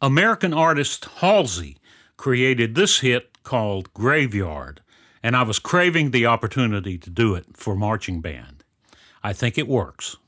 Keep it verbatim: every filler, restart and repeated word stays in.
American artist Halsey created this hit called Graveyard, and I was craving the opportunity to do it for marching band. I think it works.